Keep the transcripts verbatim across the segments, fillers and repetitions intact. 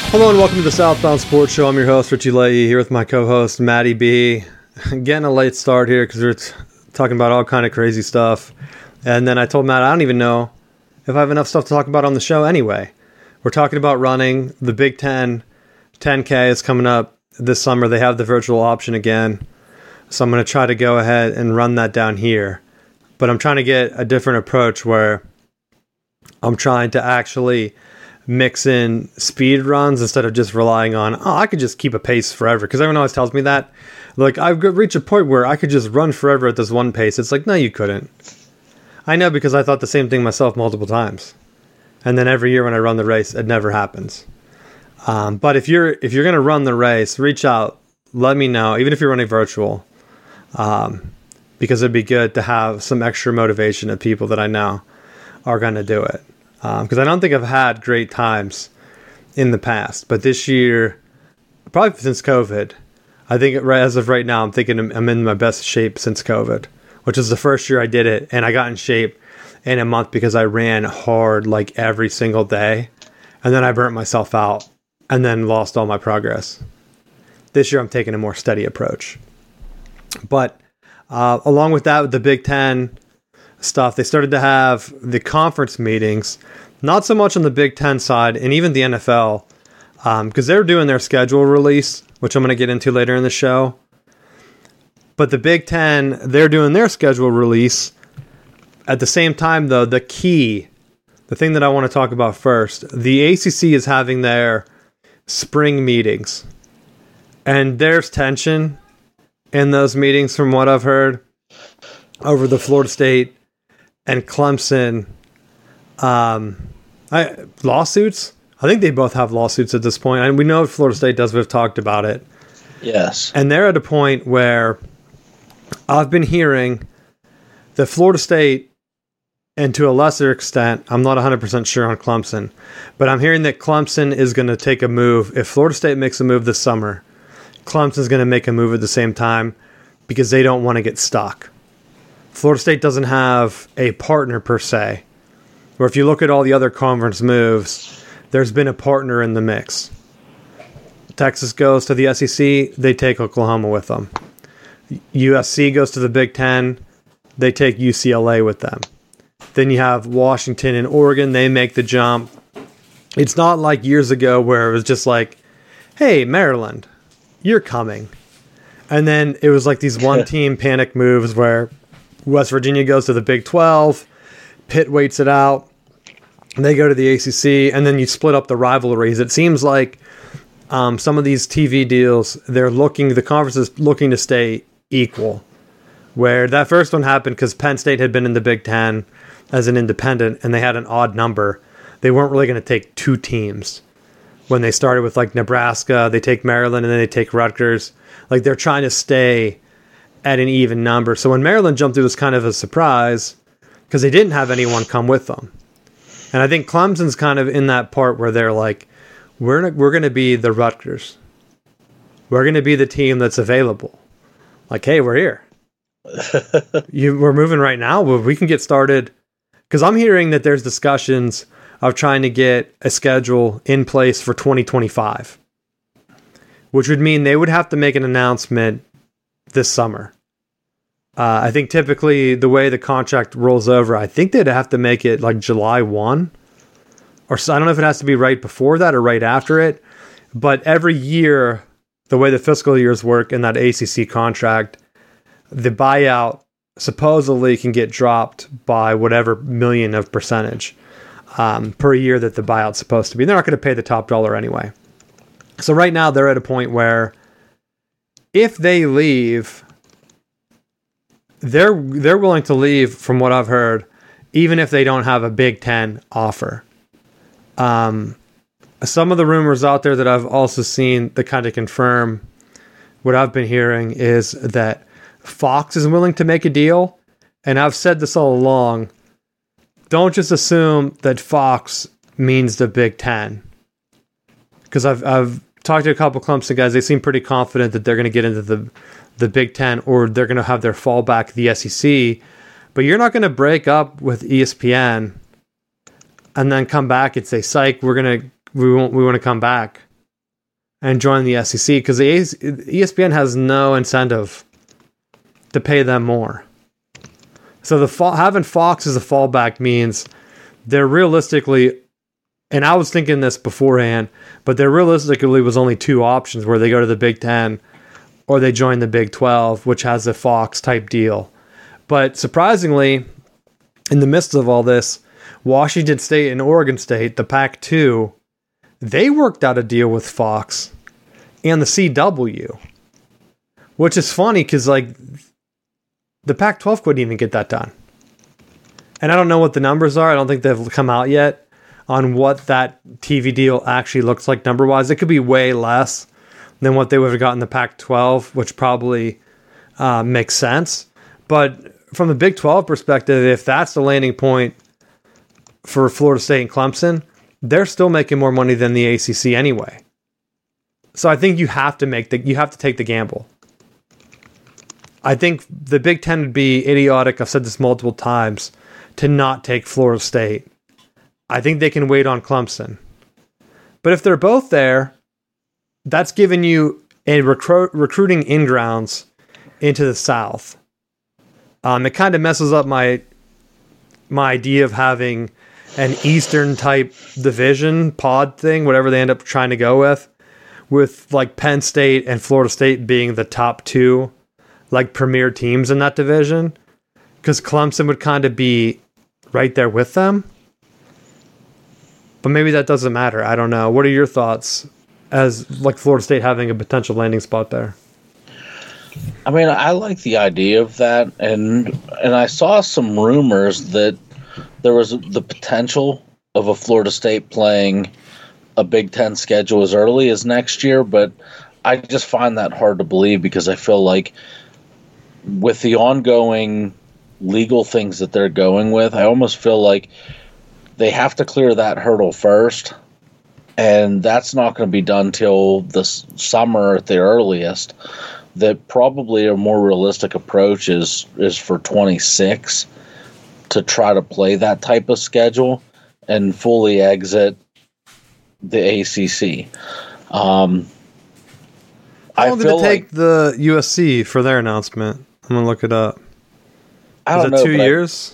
Hello and welcome to the Southbound Sports Show. I'm your host, Richie Leahy, here with my co-host, Maddie B. Getting a late start here because we're t- talking about all kind of crazy stuff. And then I told Matt I don't even know if I have enough stuff to talk about on the show anyway. We're talking about running. The Big Ten ten K is coming up this summer. They have the virtual option again. So I'm going to try to go ahead and run that down here. But I'm trying to get a different approach where I'm trying to actually mix in speed runs instead of just relying on, oh, I could just keep a pace forever. Because everyone always tells me that. Like, I've reached a point where I could just run forever at this one pace. It's like, no, you couldn't. I know, because I thought the same thing myself multiple times. And then every year when I run the race, it never happens. Um, but if you're if you're going to run the race, reach out. Let me know, even if you're running virtual. Um, because it'd be good to have some extra motivation of people that I know are going to do it. Because um, I don't think I've had great times in the past. But this year, probably since COVID, I think as of right now, I'm thinking I'm in my best shape since COVID, which is the first year I did it. And I got in shape in a month because I ran hard like every single day. And then I burnt myself out and then lost all my progress. This year, I'm taking a more steady approach. But uh, along with that, with the Big Ten stuff, they started to have the conference meetings, not so much on the Big Ten side and even the N F L, because um, they're doing their schedule release, which I'm going to get into later in the show. But the Big Ten, they're doing their schedule release. At the same time, though, the key, the thing that I want to talk about first, the A C C is having their spring meetings. And there's tension in those meetings from what I've heard over the Florida State and Clemson um, I, lawsuits. I think they both have lawsuits at this point. And we know Florida State does. We've talked about it. Yes. And they're at a point where I've been hearing that Florida State, and to a lesser extent, I'm not one hundred percent sure on Clemson, but I'm hearing that Clemson is going to take a move. If Florida State makes a move this summer, Clemson's going to make a move at the same time because they don't want to get stuck. Florida State doesn't have a partner per se, where if you look at all the other conference moves, there's been a partner in the mix. Texas goes to the S E C, they take Oklahoma with them. U S C goes to the Big Ten, they take U C L A with them. Then you have Washington and Oregon, they make the jump. It's not like years ago where it was just like, hey, Maryland, you're coming. And then it was like these one-team panic moves where West Virginia goes to the Big twelve, Pitt waits it out, and they go to the A C C, and then you split up the rivalries. It seems like um, some of these T V deals, they're looking, the conference is looking to stay equal. Where that first one happened because Penn State had been in the Big Ten as an independent, and they had an odd number. They weren't really going to take two teams. When they started with like Nebraska, they take Maryland, and then they take Rutgers. Like they're trying to stay at an even number. So when Maryland jumped, it was kind of a surprise because they didn't have anyone come with them. And I think Clemson's kind of in that part where they're like, we're we're going to be the Rutgers. We're going to be the team that's available. Like, hey, we're here. you, we're moving right now. Well, we can get started. Because I'm hearing that there's discussions of trying to get a schedule in place for twenty twenty-five. Which would mean they would have to make an announcement this summer. Uh, I think typically the way the contract rolls over, I think they'd have to make it like July first. Or so, I don't know if it has to be right before that or right after it. But every year, the way the fiscal years work in that A C C contract, the buyout supposedly can get dropped by whatever million of percentage um, per year that the buyout's supposed to be. They're not going to pay the top dollar anyway. So right now they're at a point where if they leave, they're they're willing to leave, from what I've heard, even if they don't have a Big Ten offer. Um, some of the rumors out there that I've also seen that kind of confirm what I've been hearing is that Fox is willing to make a deal. And I've said this all along. Don't just assume that Fox means the Big Ten. Because I've I've talked to a couple Clemson guys. They seem pretty confident that they're going to get into the the Big Ten, or they're going to have their fallback, the S E C. But you're not going to break up with E S P N and then come back and say, "Psych, we're gonna we won't we want to come back." and join the S E C because the E S P N has no incentive to pay them more. So the fa- having Fox as a fallback means they're realistically, and I was thinking this beforehand, but there realistically was only two options where they go to the Big Ten or they join the Big twelve, which has a Fox type deal. But surprisingly, in the midst of all this, Washington State and Oregon State, the Pac two, they worked out a deal with Fox and the C W, which is funny because like the Pac twelve couldn't even get that done. And I don't know what the numbers are. I don't think they've come out yet on what that T V deal actually looks like number-wise. It could be way less than what they would have gotten the Pac twelve, which probably uh, makes sense. But from the Big twelve perspective, if that's the landing point for Florida State and Clemson, they're still making more money than the A C C anyway. So I think you have to make the you have to take the gamble. I think the Big Ten would be idiotic, I've said this multiple times, to not take Florida State. I think they can wait on Clemson. But if they're both there, that's giving you a recru- recruiting in-grounds into the South. Um, it kind of messes up my my idea of having an Eastern type division pod thing, whatever they end up trying to go with, with like Penn State and Florida State being the top two like premier teams in that division, because Clemson would kind of be right there with them. But maybe that doesn't matter. I don't know. What are your thoughts as like Florida State having a potential landing spot there? I mean, I like the idea of that, and and I saw some rumors that there was the potential of a Florida State playing a Big Ten schedule as early as next year, but I just find that hard to believe because I feel like with the ongoing legal things that they're going with, I almost feel like they have to clear that hurdle first, and that's not going to be done till the summer at the earliest. That probably a more realistic approach is is for twenty-six to try to play that type of schedule and fully exit the A C C. Um, How long I did feel it take like, the U S C for their announcement? I'm going to look it up. I Is don't it know, two but years?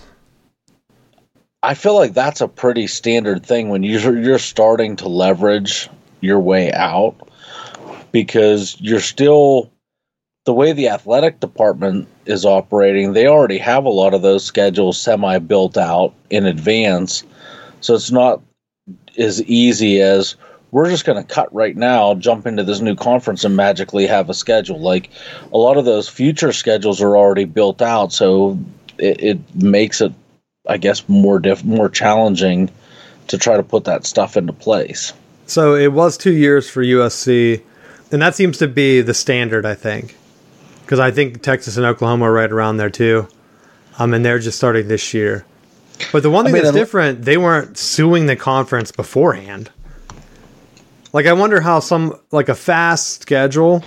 I, I feel like that's a pretty standard thing when you're, you're starting to leverage your way out, because you're still, the way the athletic department is operating, they already have a lot of those schedules semi-built out in advance. So it's not as easy as we're just going to cut right now, jump into this new conference and magically have a schedule. Like a lot of those future schedules are already built out. So it, it makes it, I guess, more diff- more challenging to try to put that stuff into place. So it was two years for U S C, and that seems to be the standard, I think. Because I think Texas and Oklahoma are right around there too. Um, and they're just starting this year. But the one thing I mean, that's different, they weren't suing the conference beforehand. Like, I wonder how some, like a fast schedule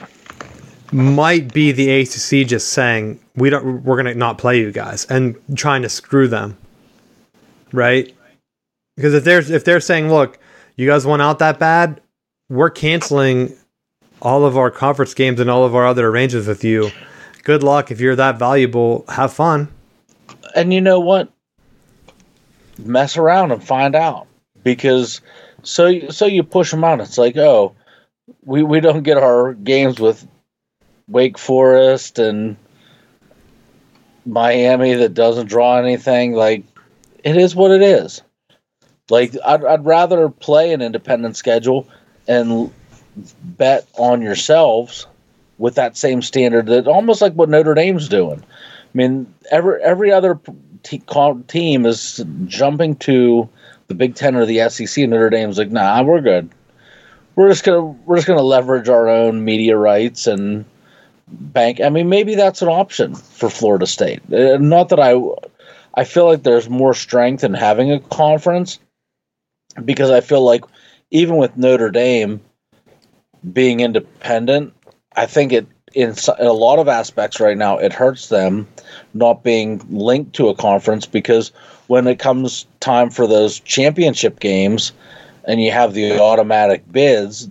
might be the A C C just saying, we don't, we're going to not play you guys, and trying to screw them. Right? Because if they're, if they're saying, look, you guys went out that bad, we're canceling all of our conference games and all of our other arrangements with you. Good luck. If you're that valuable, have fun. And you know what? Mess around and find out. Because so so you push them out. It's like, oh, we, we don't get our games with Wake Forest and Miami that doesn't draw anything. Like, it is what it is. Like, I'd, I'd rather play an independent schedule and bet on yourselves with that same standard, that almost like what Notre Dame's doing. I mean, every every other te- team is jumping to the Big Ten or the S E C, and Notre Dame's like, nah, we're good. We're just gonna we're just gonna leverage our own media rights and bank. I mean, maybe that's an option for Florida State. Uh, not that I, I feel like there's more strength in having a conference, because I feel like even with Notre Dame being independent, I think it in, in a lot of aspects right now it hurts them not being linked to a conference, because when it comes time for those championship games and you have the automatic bids,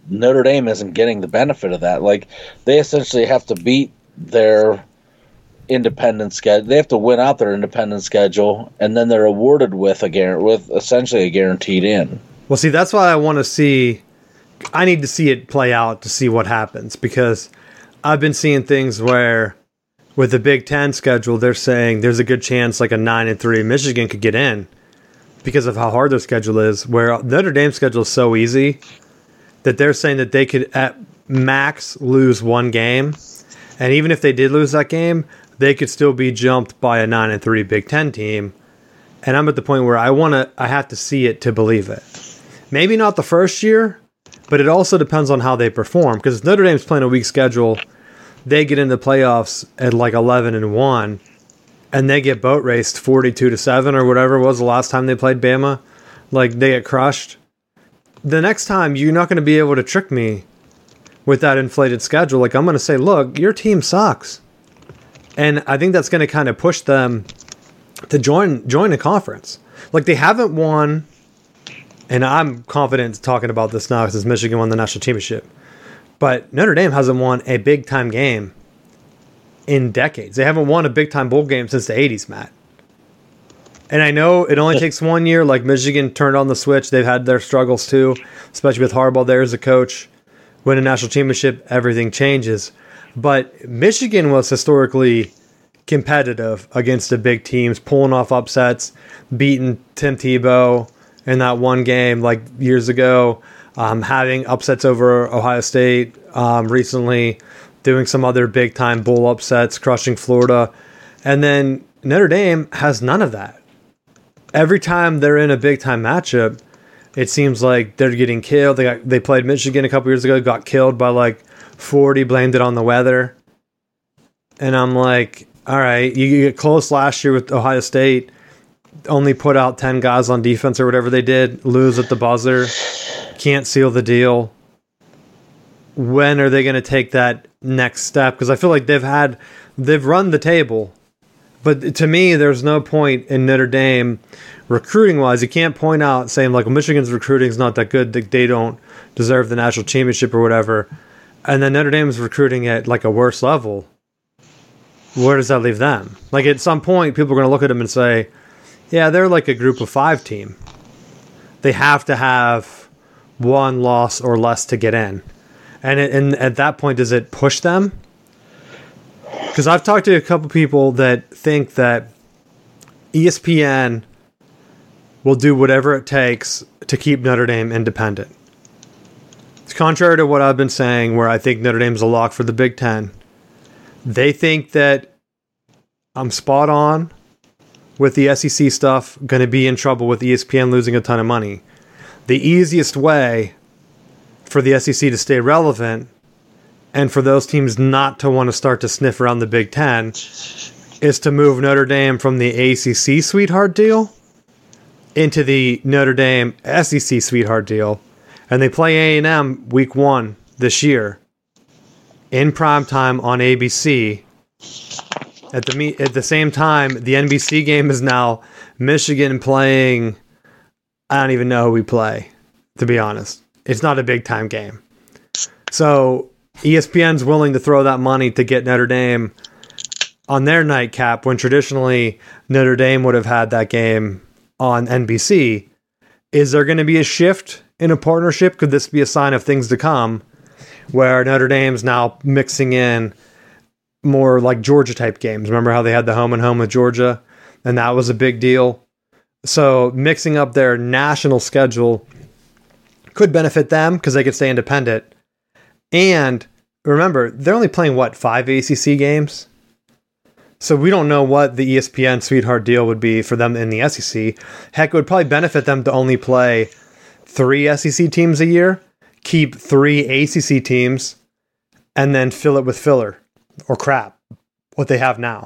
Notre Dame isn't getting the benefit of that. Like, they essentially have to beat their independent schedule. They have to win out their independent schedule, and then they're awarded with a guar- with essentially a guaranteed in. Well, see, that's why I want to see. I need to see it play out to see what happens, because I've been seeing things where with the Big Ten schedule, they're saying there's a good chance like a nine and three Michigan could get in because of how hard their schedule is. Where Notre Dame's schedule is so easy that they're saying that they could at max lose one game, and even if they did lose that game, they could still be jumped by a nine and three Big Ten team. And I'm at the point where I want to, I have to see it to believe it. Maybe not the first year, but it also depends on how they perform. Because if Notre Dame's playing a weak schedule, they get into the playoffs at like eleven and one, and they get boat raced forty-two to seven or whatever it was the last time they played Bama. Like, they get crushed. The next time, you're not going to be able to trick me with that inflated schedule. Like, I'm going to say, look, your team sucks. And I think that's going to kind of push them to join join a conference. Like, they haven't won, and I'm confident talking about this now because Michigan won the national championship. But Notre Dame hasn't won a big-time game in decades. They haven't won a big-time bowl game since the eighties, Matt. And I know it only takes one year. Like, Michigan turned on the switch. They've had their struggles too, especially with Harbaugh there as a coach. Win a national championship, everything changes. But Michigan was historically competitive against the big teams, pulling off upsets, beating Tim Tebow in that one game like years ago, um, having upsets over Ohio State um, recently, doing some other big-time bowl upsets, crushing Florida. And then Notre Dame has none of that. Every time they're in a big-time matchup, it seems like they're getting killed. They got, they played Michigan a couple years ago, got killed by like forty, blamed it on the weather. And I'm like, all right, you get close last year with Ohio State, only put out ten guys on defense or whatever they did, lose at the buzzer, can't seal the deal. When are they going to take that next step? Because I feel like they've had, they've run the table. But to me, there's no point in Notre Dame recruiting-wise. You can't point out saying, like, well, Michigan's recruiting is not that good, that they don't deserve the national championship or whatever. And then Notre Dame's recruiting at, like, a worse level. Where does that leave them? Like, at some point, people are going to look at them and say, yeah, they're like a group of five team. They have to have one loss or less to get in. And, it, and at that point, does it push them? Because I've talked to a couple people that think that E S P N will do whatever it takes to keep Notre Dame independent. It's contrary to what I've been saying, where I think Notre Dame's a lock for the Big Ten. They think that I'm spot on with the S E C stuff, going to be in trouble with E S P N losing a ton of money. The easiest way for the S E C to stay relevant and for those teams not to want to start to sniff around the Big Ten is to move Notre Dame from the A C C sweetheart deal into the Notre Dame S E C sweetheart deal. And they play A and M week one this year in primetime on A B C. At the me- at the same time, the N B C game is now Michigan playing, I don't even know who we play, to be honest. It's not a big time game. So E S P N's willing to throw that money to get Notre Dame on their nightcap when traditionally Notre Dame would have had that game on N B C. Is there going to be a shift in a partnership? Could this be a sign of things to come where Notre Dame's now mixing in more like Georgia type games? Remember how they had the home and home with Georgia, and that was a big deal. So mixing up their national schedule could benefit them because they could stay independent. And remember, they're only playing, what, five A C C games? So we don't know what the E S P N sweetheart deal would be for them in the S E C. Heck, it would probably benefit them to only play three S E C teams a year, keep three A C C teams, and then fill it with filler or crap, what they have now.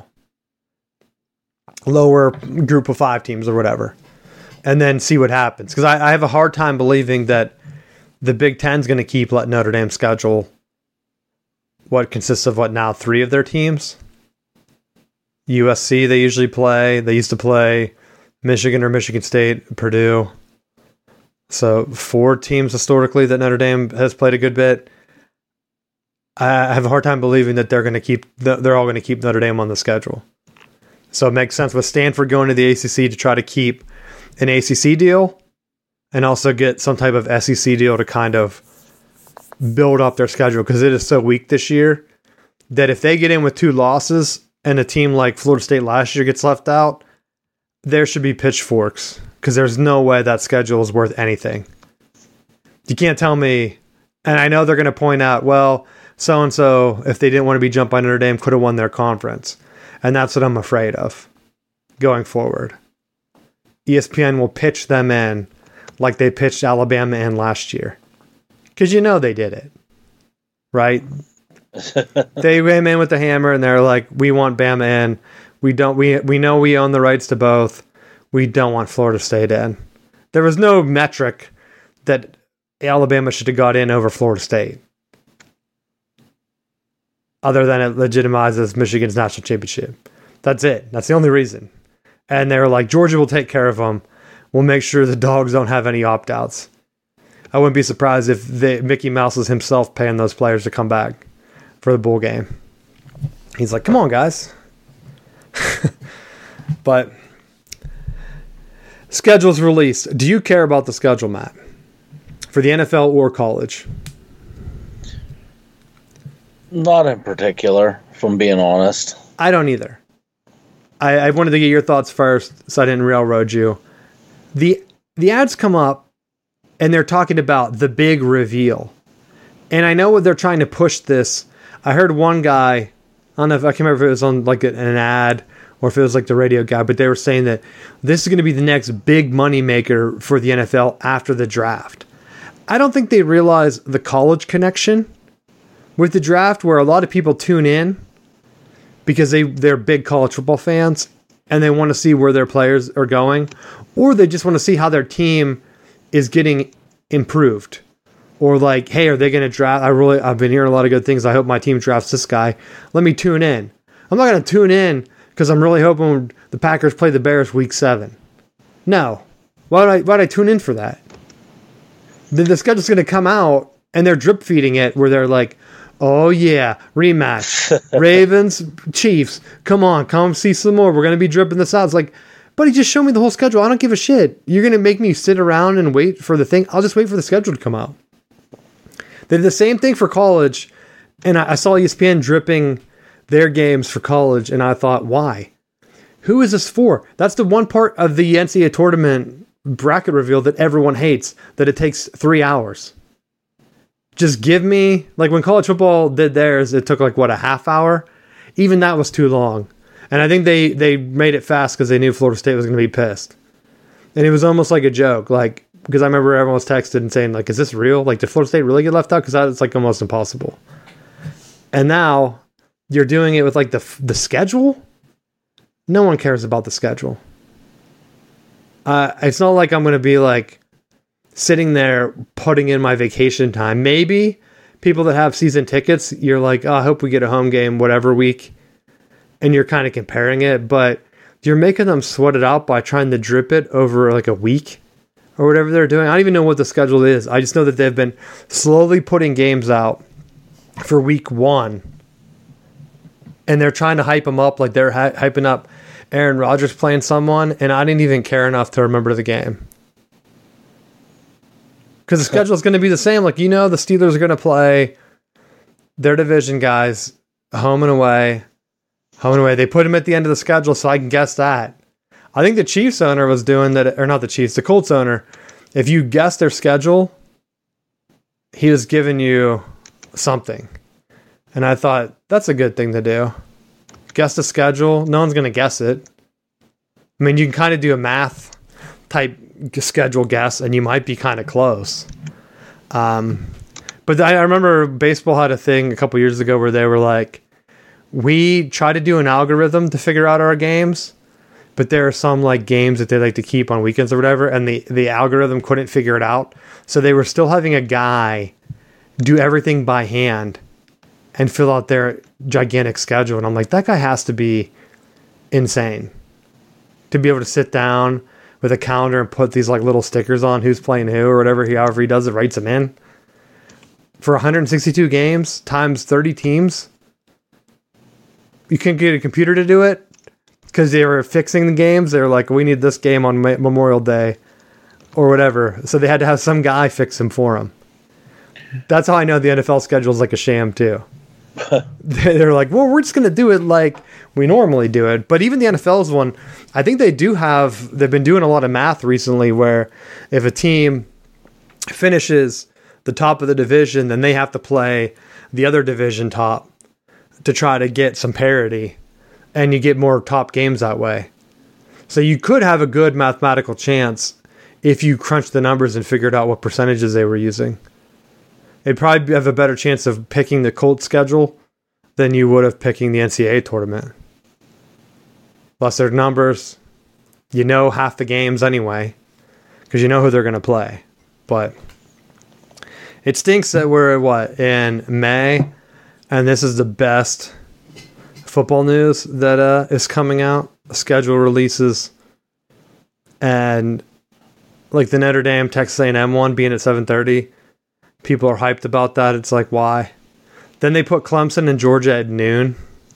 Lower group of five teams or whatever. And then see what happens. Because I, I have a hard time believing that the Big Ten's going to keep letting Notre Dame schedule what consists of what now, three of their teams? U S C they usually play. They used to play Michigan or Michigan State, Purdue. So four teams historically that Notre Dame has played a good bit. I have a hard time believing that they're going to keep, they're all going to keep Notre Dame on the schedule. So it makes sense with Stanford going to the A C C to try to keep an A C C deal and also get some type of S E C deal to kind of build up their schedule, because it is so weak this year that if they get in with two losses and a team like Florida State last year gets left out, there should be pitchforks, because there's no way that schedule is worth anything. You can't tell me, and I know they're going to point out, well, so-and-so, if they didn't want to be jumped by Notre Dame, could have won their conference. And that's what I'm afraid of going forward. E S P N will pitch them in like they pitched Alabama in last year. Because you know they did it. Right? They came in with the hammer and they're like, we want Bama in. We don't we we know we own the rights to both. We don't want Florida State in. There was no metric that Alabama should have got in over Florida State, other than it legitimizes Michigan's national championship. That's it. That's the only reason. And they were like, Georgia will take care of them. We'll make sure the dogs don't have any opt-outs. I wouldn't be surprised if the, Mickey Mouse is himself paying those players to come back for the bowl game. He's like, come on, guys. But schedule's released. Do you care about the schedule, Matt? For the N F L or college? Not in particular, if I'm being honest. I don't either. I, I wanted to get your thoughts first, so I didn't railroad you. The the ads come up, and they're talking about the big reveal. And I know what they're trying to push this. I heard one guy, I don't know if I can't remember if it was on like an ad or if it was like the radio guy, but they were saying that this is going to be the next big money maker for the N F L after the draft. I don't think they realize the college connection with the draft, where a lot of people tune in because they, they're big college football fans and they want to see where their players are going, or they just want to see how their team is getting improved. Or like, hey, are they going to draft? I really, I've been hearing a lot of good things. I hope my team drafts this guy. Let me tune in. I'm not going to tune in because I'm really hoping the Packers play the Bears week seven. No. Why would I, why would I tune in for that? The, the schedule's going to come out and they're drip feeding it where they're like, oh yeah, rematch. Ravens, Chiefs. Come on, come see some more. We're going to be dripping this out. It's like, buddy, just show me the whole schedule. I don't give a shit. You're going to make me sit around and wait for the thing. I'll just wait for the schedule to come out. They did the same thing for college. And I, I saw E S P N dripping their games for college. And I thought, why? Who is this for? That's the one part of the N C double A tournament bracket reveal that everyone hates, that it takes three hours. Just give me, like when college football did theirs, it took like, what, a half hour? Even that was too long. And I think they, they made it fast because they knew Florida State was going to be pissed. And it was almost like a joke, like, because I remember everyone was texted and saying, like, is this real? Like, did Florida State really get left out? Because that's like almost impossible. And now you're doing it with like the the schedule. No one cares about the schedule. Uh, it's not like I'm going to be like sitting there putting in my vacation time. Maybe people that have season tickets, you're like, oh, I hope we get a home game whatever week. And you're kind of comparing it, but you're making them sweat it out by trying to drip it over like a week or whatever they're doing. I don't even know what the schedule is. I just know that they've been slowly putting games out for week one. And they're trying to hype them up like they're hy- hyping up Aaron Rodgers playing someone, and I didn't even care enough to remember the game. Because the schedule is going to be the same. Like, you know, the Steelers are going to play their division guys home and away. Home and away. They put him at the end of the schedule, so I can guess that. I think the Chiefs owner was doing that, or not the Chiefs, the Colts owner. If you guess their schedule, he was giving you something. And I thought, that's a good thing to do. Guess the schedule. No one's going to guess it. I mean, you can kind of do a math type schedule guess, and you might be kind of close. Um, but I, I remember baseball had a thing a couple years ago where they were like, we try to do an algorithm to figure out our games, but there are some like games that they like to keep on weekends or whatever, and the, the algorithm couldn't figure it out. So they were still having a guy do everything by hand and fill out their gigantic schedule. And I'm like, that guy has to be insane to be able to sit down with a calendar and put these like little stickers on who's playing who or whatever. He, however he does it, writes them in. For one hundred sixty-two games times thirty teams, you couldn't get a computer to do it because they were fixing the games. They were like, we need this game on Memorial Day or whatever. So they had to have some guy fix them for them. That's how I know the N F L schedule is like a sham too. They're like, well, we're just going to do it like we normally do it. But even the N F L's one, I think they do have, they've been doing a lot of math recently where if a team finishes the top of the division, then they have to play the other division top to try to get some parity, and you get more top games that way. So you could have a good mathematical chance if you crunch the numbers and figured out what percentages they were using. They'd probably have a better chance of picking the Colts schedule than you would of picking the N C double A tournament. Plus their numbers, you know half the games anyway, because you know who they're going to play. But it stinks that we're, what, in May, and this is the best football news that uh, is coming out. Schedule releases, and like the Notre Dame Texas A and M one being at seven thirty. People are hyped about that. It's like, why? Then they put Clemson and Georgia at noon.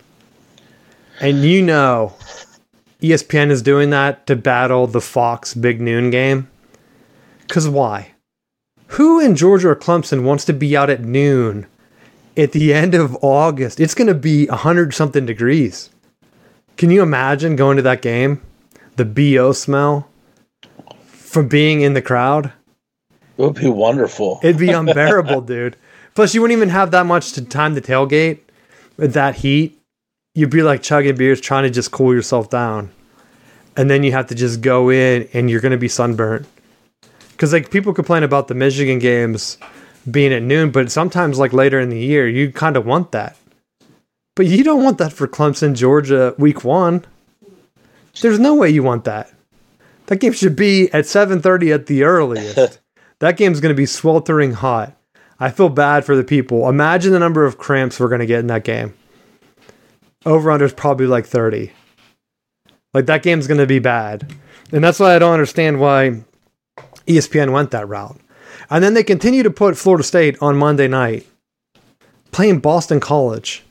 And you know E S P N is doing that to battle the Fox big noon game. Because why? Who in Georgia or Clemson wants to be out at noon at the end of August? It's going to be one hundred something degrees. Can you imagine going to that game? The B O smell from being in the crowd? It would be wonderful. It'd be unbearable, dude. Plus, you wouldn't even have that much to time to tailgate with that heat. You'd be like chugging beers, trying to just cool yourself down. And then you have to just go in and you're going to be sunburnt. Because like people complain about the Michigan games being at noon, but sometimes like later in the year, you kind of want that. But you don't want that for Clemson, Georgia, week one. There's no way you want that. That game should be at seven thirty at the earliest. That game's going to be sweltering hot. I feel bad for the people. Imagine the number of cramps we're going to get in that game. Over-under is probably like thirty. Like, that game's going to be bad. And that's why I don't understand why E S P N went that route. And then they continue to put Florida State on Monday night, playing Boston College.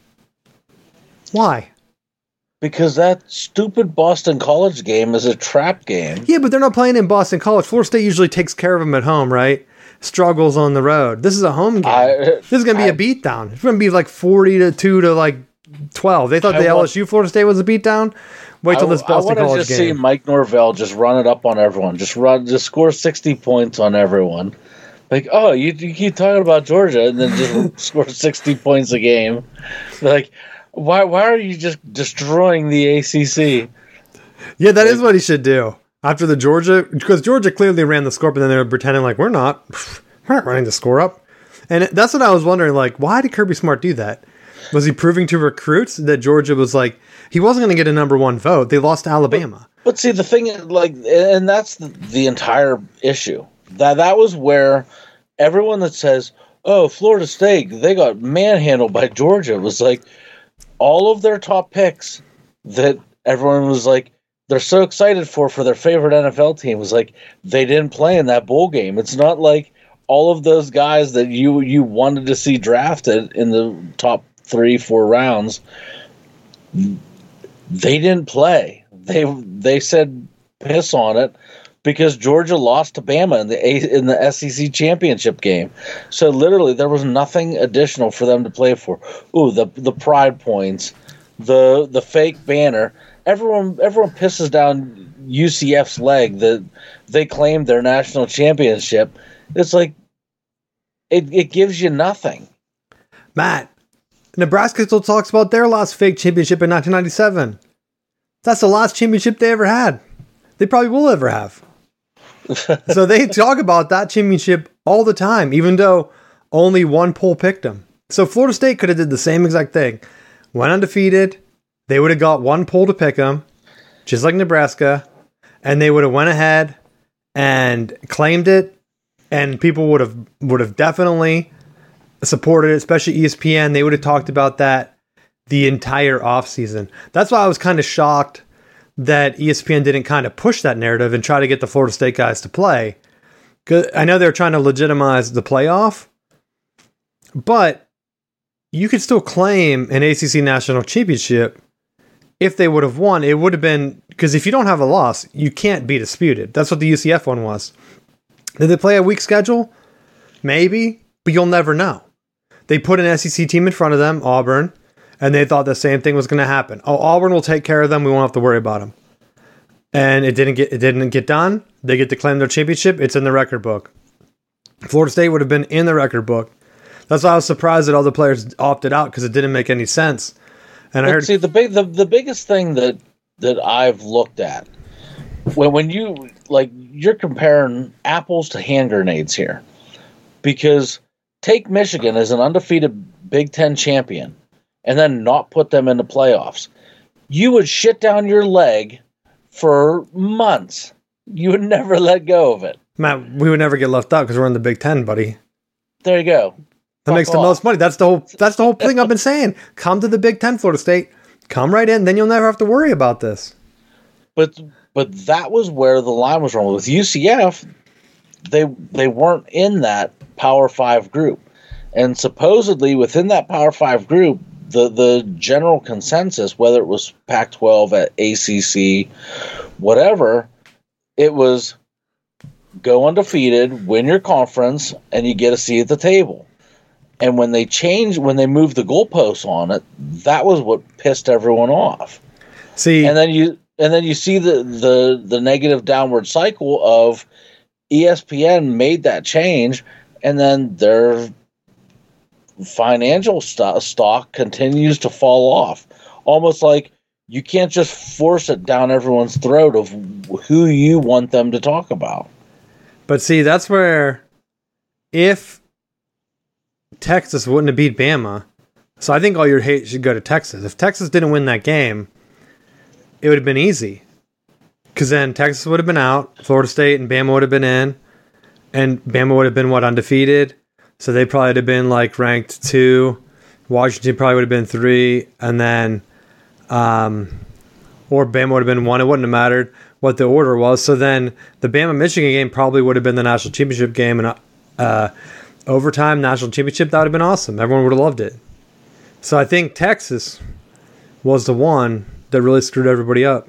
Why? Because that stupid Boston College game is a trap game. Yeah, but they're not playing in Boston College. Florida State usually takes care of them at home, right? Struggles on the road. This is a home game. I, this is going to be I, a beatdown. It's going to be like forty to two to like twelve. They thought I the want, L S U Florida State was a beatdown. Wait till this Boston I College just game. See Mike Norvell just run it up on everyone. Just run, just score sixty points on everyone. Like, oh, you, you keep talking about Georgia and then just score sixty points a game. Like, why why are you just destroying the A C C? Yeah, that like, is what he should do. After the Georgia, because Georgia clearly ran the score, but then they were pretending like, we're not. We're not running the score up. And that's what I was wondering, like, why did Kirby Smart do that? Was he proving to recruits that Georgia was like, he wasn't going to get a number one vote. They lost to Alabama. But, but see, the thing is, like, and that's the, the entire issue. That that was where everyone that says, oh, Florida State, they got manhandled by Georgia, was like, all of their top picks that everyone was like, they're so excited for, for their favorite N F L team, was like, they didn't play in that bowl game. It's not like all of those guys that you, you wanted to see drafted in the top three, four rounds, they didn't play. They they said piss on it because Georgia lost to Bama in the A, in the S E C championship game. So literally, there was nothing additional for them to play for. Ooh, the the pride points, the the fake banner. Everyone everyone pisses down U C F's leg that they claimed their national championship. It's like it it gives you nothing. Matt, Nebraska still talks about their last fake championship in nineteen ninety-seven. That's the last championship they ever had. They probably will ever have. So they talk about that championship all the time, even though only one poll picked them. So Florida State could have did the same exact thing. Went undefeated. They would have got one poll to pick them, just like Nebraska, and they would have went ahead and claimed it, and people would have would have definitely supported it, especially E S P N. They would have talked about that the entire offseason. That's why I was kind of shocked that E S P N didn't kind of push that narrative and try to get the Florida State guys to play. 'Cause I know they're trying to legitimize the playoff, but you could still claim an A C C national championship if they would have won. It would have been, because if you don't have a loss, you can't be disputed. That's what the U C F one was. Did they play a weak schedule? Maybe, but you'll never know. They put an S E C team in front of them, Auburn, and they thought the same thing was going to happen. Oh, Auburn will take care of them. We won't have to worry about them. And it didn't get it didn't get done. They get to claim their championship. It's in the record book. Florida State would have been in the record book. That's why I was surprised that all the players opted out, because it didn't make any sense. And but I heard see the big the, the biggest thing that that I've looked at when when you like you're comparing apples to hand grenades here, because take Michigan as an undefeated Big Ten champion and then not put them in the playoffs. You would shit down your leg for months. You would never let go of it. Matt, we would never get left out because we're in the Big Ten, buddy. There you go. That Fuck makes off. the most money. That's the whole that's the whole thing I've been saying. Come to the Big Ten, Florida State. Come right in, then you'll never have to worry about this. But but that was where the line was wrong. With U C F, they they weren't in that Power Five group. And supposedly within that Power Five group, the, the general consensus, whether it was Pac twelve, at A C C, whatever, it was go undefeated, win your conference, and you get a seat at the table. And when they changed, when they moved the goalposts on it, that was what pissed everyone off. See, and then you and then you see the, the, the negative downward cycle of E S P N made that change, and then their financial st- stock continues to fall off. Almost like you can't just force it down everyone's throat of who you want them to talk about. But see, that's where if Texas wouldn't have beat Bama, so I think all your hate should go to Texas. If Texas didn't win that game, it would have been easy. Because then Texas would have been out, Florida State and Bama would have been in, and Bama would have been, what, undefeated? So they probably would have been, like, ranked two. Washington probably would have been three, and then, um, or Bama would have been one. It wouldn't have mattered what the order was. So then the Bama-Michigan game probably would have been the national championship game, and uh, overtime national championship, that would have been awesome. Everyone would have loved it. So I think Texas was the one that really screwed everybody up.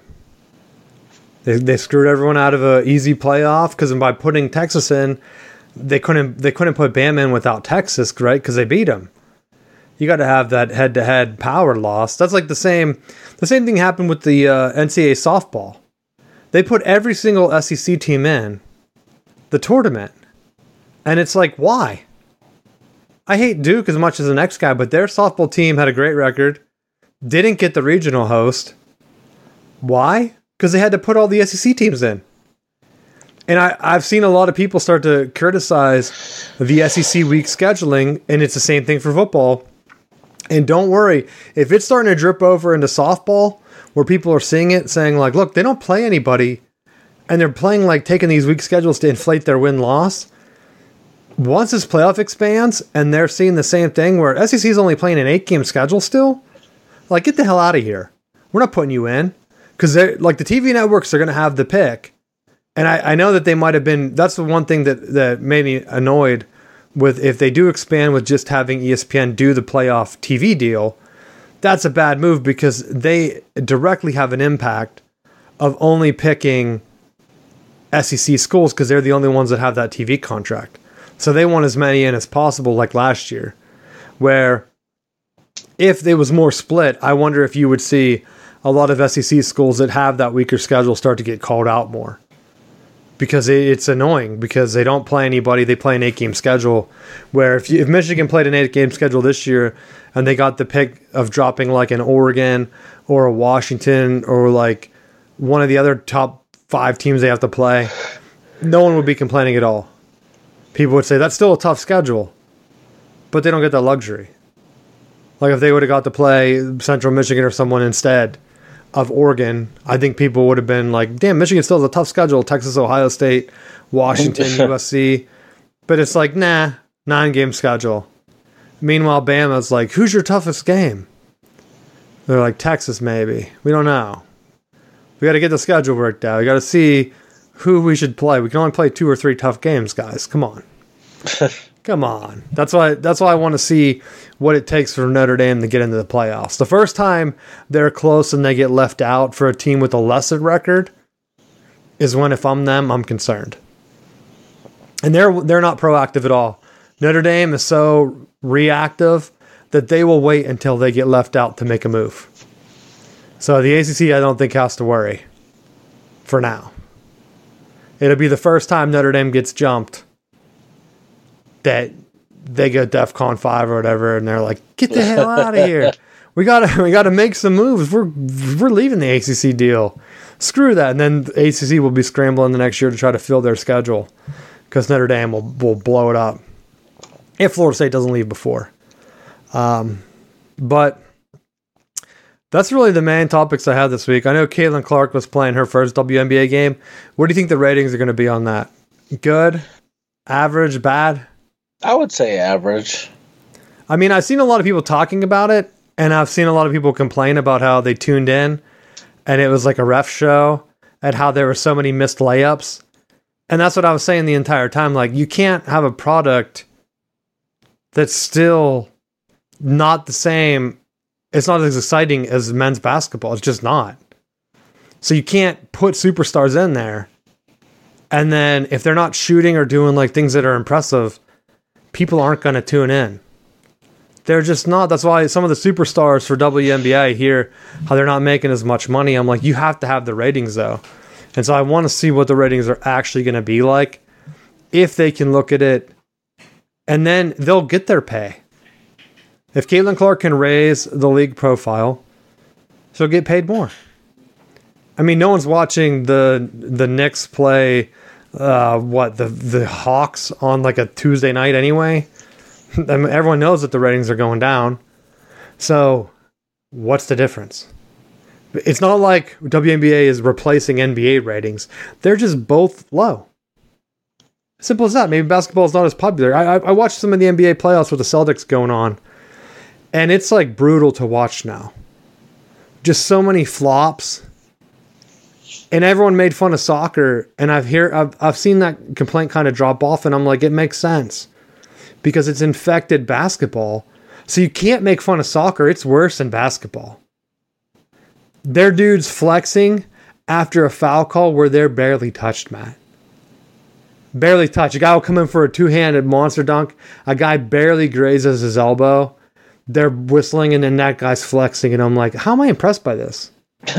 They they screwed everyone out of an easy playoff, because by putting Texas in, they couldn't they couldn't put Bama in without Texas, right? Because they beat them. You got to have that head-to-head power loss. That's like the same the same thing happened with the uh, N C double A softball. They put every single S E C team in the tournament, and it's like, why? I hate Duke as much as the next guy, but their softball team had a great record, didn't get the regional host. Why? Because they had to put all the S E C teams in. And I, I've seen a lot of people start to criticize the S E C week scheduling, and it's the same thing for football. And don't worry, if it's starting to drip over into softball, where people are seeing it, saying like, look, they don't play anybody, and they're playing like taking these week schedules to inflate their win-loss. Once this playoff expands, and they're seeing the same thing, where S E C is only playing an eight-game schedule still, like, get the hell out of here. We're not putting you in. Because like the T V networks are going to have the pick. And I, I know that they might have been, that's the one thing that, that made me annoyed with, if they do expand with just having E S P N do the playoff T V deal, that's a bad move, because they directly have an impact of only picking S E C schools, because they're the only ones that have that T V contract. So they want as many in as possible, like last year, where if there was more split, I wonder if you would see a lot of S E C schools that have that weaker schedule start to get called out more. Because it's annoying, because they don't play anybody. They play an eight-game schedule, where if, you, if Michigan played an eight-game schedule this year and they got the pick of dropping like an Oregon or a Washington or like one of the other top five teams they have to play, no one would be complaining at all. People would say, that's still a tough schedule, but they don't get that luxury. Like if they would have got to play Central Michigan or someone instead of Oregon, I think people would have been like, damn, Michigan still has a tough schedule. Texas, Ohio State, Washington, U S C. But it's like, nah, nine-game schedule. Meanwhile, Bama's like, who's your toughest game? They're like, Texas, maybe. We don't know. We got to get the schedule worked out. We got to see who we should play. We can only play two or three tough games, guys. Come on. Come on. That's why that's why I want to see what it takes for Notre Dame to get into the playoffs. The first time they're close and they get left out for a team with a lesser record is when, if I'm them, I'm concerned. And they're they're not proactive at all. Notre Dame is so reactive that they will wait until they get left out to make a move. So the A C C, I don't think, has to worry for now. It'll be the first time Notre Dame gets jumped that they go DEFCON five or whatever, and they're like, "Get the hell out of here! We gotta, we gotta make some moves. We're we're leaving the A C C deal. Screw that!" And then the A C C will be scrambling the next year to try to fill their schedule because Notre Dame will will blow it up if Florida State doesn't leave before. Um, but that's really the main topics I had this week. I know Caitlin Clark was playing her first W N B A game. What do you think the ratings are going to be on that? Good, average, bad? I would say average. I mean, I've seen a lot of people talking about it, and I've seen a lot of people complain about how they tuned in, and it was like a ref show, and how there were so many missed layups. And that's what I was saying the entire time. Like, you can't have a product that's still not the same. It's not as exciting as men's basketball. It's just not. So you can't put superstars in there. And then if they're not shooting or doing like things that are impressive, people aren't going to tune in. They're just not. That's why some of the superstars for W N B A here, how they're not making as much money. I'm like, you have to have the ratings though. And so I want to see what the ratings are actually going to be like. If they can look at it, and then they'll get their pay. If Caitlin Clark can raise the league profile, she'll get paid more. I mean, no one's watching the the Knicks play uh, what the the Hawks on like a Tuesday night anyway. I mean, everyone knows that the ratings are going down. So, what's the difference? It's not like W N B A is replacing N B A ratings. They're just both low. Simple as that. Maybe basketball is not as popular. I, I, I watched some of the N B A playoffs with the Celtics going on, and it's like brutal to watch now. Just so many flops. And everyone made fun of soccer, and I've hear I've I've seen that complaint kind of drop off, and I'm like, it makes sense because it's infected basketball. So you can't make fun of soccer. It's worse than basketball. They're dudes flexing after a foul call where they're barely touched, Matt. Barely touched. A guy will come in for a two-handed monster dunk. A guy barely grazes his elbow. They're whistling, and then that guy's flexing, and I'm like, how am I impressed by this?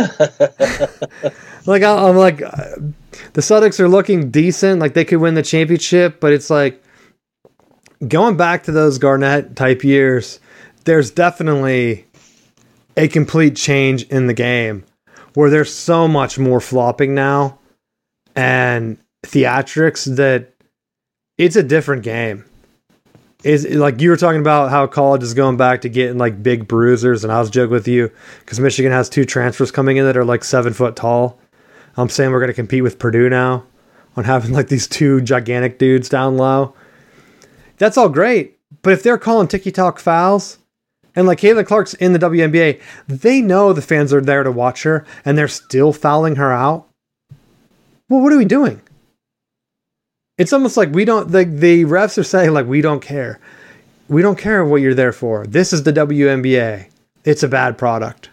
Like I'm like, the Celtics are looking decent, like they could win the championship, but it's like going back to those Garnett type years. There's definitely a complete change in the game where there's so much more flopping now and theatrics that it's a different game. Is like you were talking about how college is going back to getting like big bruisers, and I was joking with you because Michigan has two transfers coming in that are like seven foot tall. I'm saying we're going to compete with Purdue now on having like these two gigantic dudes down low. That's all great, but if they're calling ticky-tack fouls, and like Caitlin Clark's in the W N B A, they know the fans are there to watch her, and they're still fouling her out. Well, what are we doing? It's almost like we don't, the, the refs are saying like, we don't care. We don't care what you're there for. This is the W N B A. It's a bad product.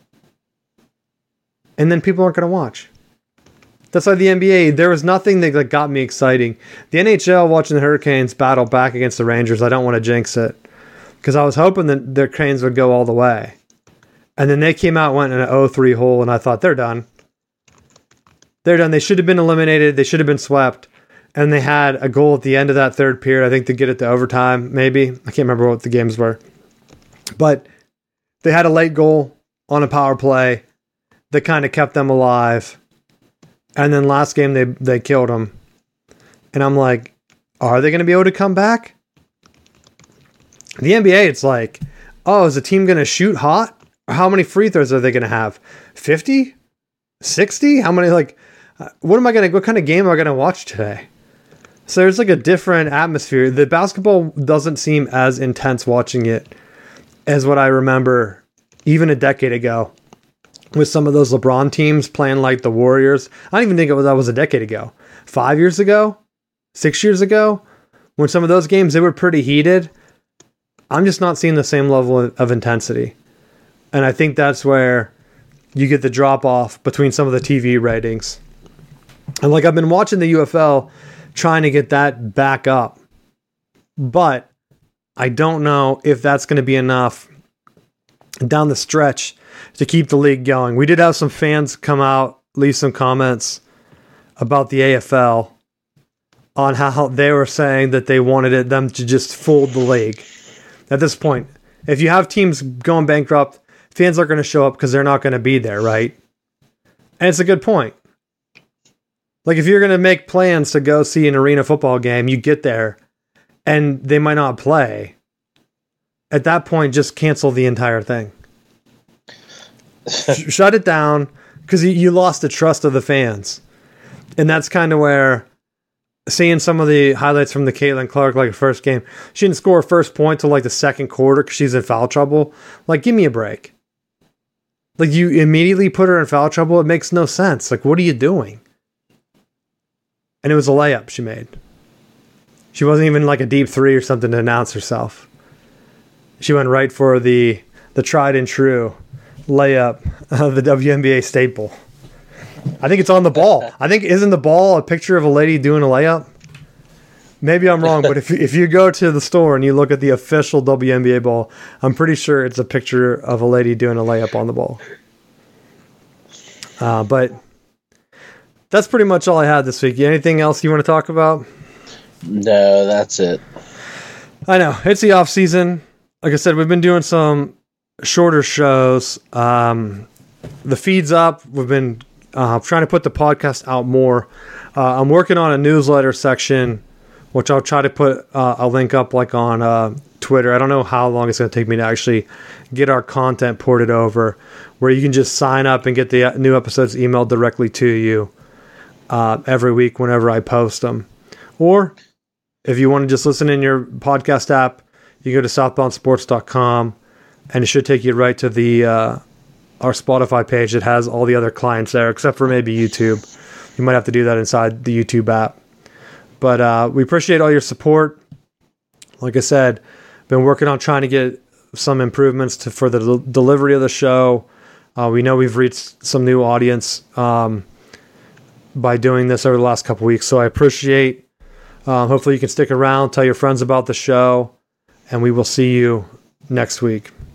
And then people aren't going to watch. That's why the N B A, there was nothing that like, got me exciting. The N H L, watching the Hurricanes battle back against the Rangers, I don't want to jinx it. Because I was hoping that the Canes would go all the way. And then they came out, went in an oh three hole, and I thought, they're done. They're done. They should have been eliminated. They should have been swept. And they had a goal at the end of that third period, I think, to get it to overtime, maybe. I can't remember what the games were. But they had a late goal on a power play that kind of kept them alive. And then last game, they, they killed them. And I'm like, are they going to be able to come back? The N B A, it's like, oh, is the team going to shoot hot? How many free throws are they going to have? fifty? sixty? How many, like, what am I going to, what kind of game am I going to watch today? So there's like a different atmosphere. The basketball doesn't seem as intense watching it as what I remember even a decade ago. with some of those LeBron teams playing like the Warriors. I don't even think it was, that was a decade ago. Five years ago? Six years ago? When some of those games, they were pretty heated. I'm just not seeing the same level of intensity. And I think that's where you get the drop-off between some of the T V ratings. And like I've been watching the U F L trying to get that back up. But I don't know if that's going to be enough down the stretch to keep the league going. We did have some fans come out, leave some comments about the A F L on how they were saying that they wanted it, them to just fold the league. At this point, if you have teams going bankrupt, fans aren't going to show up because they're not going to be there, right? And it's a good point. Like, if you're going to make plans to go see an arena football game, you get there, and they might not play. At that point, just cancel the entire thing. Sh- shut it down, because you, you lost the trust of the fans. And that's kind of where, seeing some of the highlights from the Caitlin Clark, like, first game, she didn't score her first point till, like, the second quarter because she's in foul trouble. Like, give me a break. Like, you immediately put her in foul trouble. It makes no sense. Like, what are you doing? And it was a layup she made. She wasn't even like a deep three or something to announce herself. She went right for the the tried and true layup of the W N B A staple. I think it's on the ball. I think, isn't the ball a picture of a lady doing a layup? Maybe I'm wrong, but if if you go to the store and you look at the official W N B A ball, I'm pretty sure it's a picture of a lady doing a layup on the ball. Uh, but that's pretty much all I had this week. Anything else you want to talk about? No, that's it. I know. It's the off season. Like I said, we've been doing some shorter shows. Um, the feed's up. We've been uh, trying to put the podcast out more. Uh, I'm working on a newsletter section, which I'll try to put uh, a link up like on uh, Twitter. I don't know how long it's going to take me to actually get our content ported over, where you can just sign up and get the new episodes emailed directly to you uh, every week whenever I post them. Or if you want to just listen in your podcast app, you go to southbound sports dot com, and it should take you right to the uh, our Spotify page that has all the other clients there, except for maybe YouTube. You might have to do that inside the YouTube app. But uh, we appreciate all your support. Like I said, been working on trying to get some improvements to, for the del- delivery of the show. Uh, we know we've reached some new audience um, by doing this over the last couple weeks, so I appreciate. Um, hopefully you can stick around, tell your friends about the show, and we will see you next week.